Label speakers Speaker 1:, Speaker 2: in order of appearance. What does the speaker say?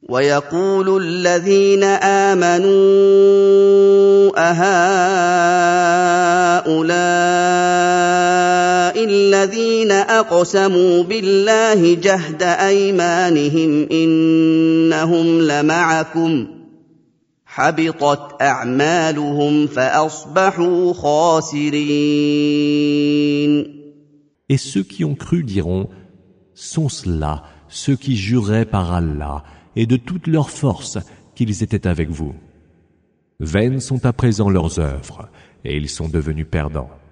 Speaker 1: ويقول الذين آمنوا أهؤلاء الذين أقسموا بالله جهد أيمانهم إنهم لمعكم حبطت أعمالهم فأصبحوا خاسرين.
Speaker 2: Et ceux qui ont cru diront, sont cela ceux qui juraient par Allah et de toute leur force qu'ils étaient avec vous. Vaines sont à présent leurs œuvres, et ils sont devenus perdants.